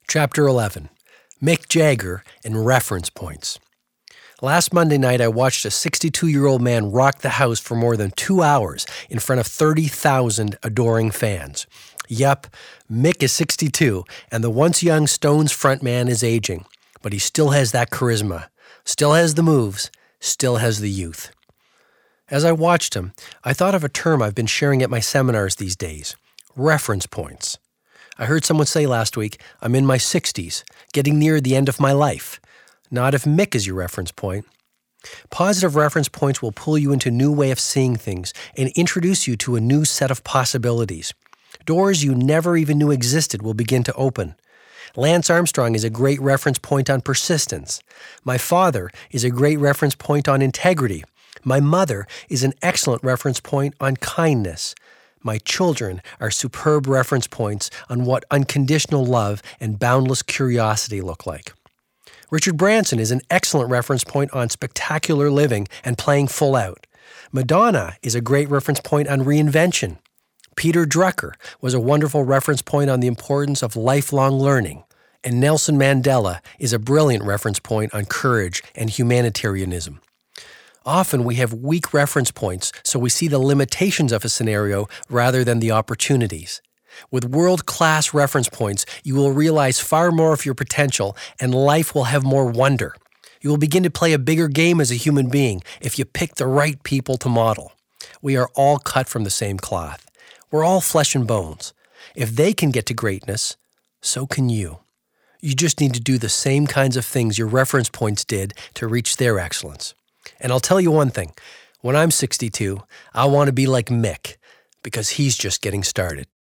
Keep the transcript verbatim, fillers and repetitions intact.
Chapter eleven, Mick Jagger and Reference Points. Last Monday night, I watched a sixty-two-year-old man rock the house for more than two hours in front of thirty thousand adoring fans. Yep, Mick is sixty-two, and the once young Stones frontman is aging, but he still has that charisma, still has the moves, still has the youth. As I watched him, I thought of a term I've been sharing at my seminars these days, reference points. I heard someone say last week, I'm in my sixties, getting near the end of my life. Not if Mick is your reference point. Positive reference points will pull you into a new way of seeing things and introduce you to a new set of possibilities. Doors you never even knew existed will begin to open. Lance Armstrong is a great reference point on persistence. My father is a great reference point on integrity. My mother is an excellent reference point on kindness. My children are superb reference points on what unconditional love and boundless curiosity look like. Richard Branson is an excellent reference point on spectacular living and playing full out. Madonna is a great reference point on reinvention. Peter Drucker was a wonderful reference point on the importance of lifelong learning. And Nelson Mandela is a brilliant reference point on courage and humanitarianism. Often we have weak reference points, so we see the limitations of a scenario rather than the opportunities. With world-class reference points, you will realize far more of your potential, and life will have more wonder. You will begin to play a bigger game as a human being if you pick the right people to model. We are all cut from the same cloth. We're all flesh and bones. If they can get to greatness, so can you. You just need to do the same kinds of things your reference points did to reach their excellence. And I'll tell you one thing, when I'm sixty-two, I want to be like Mick, because he's just getting started.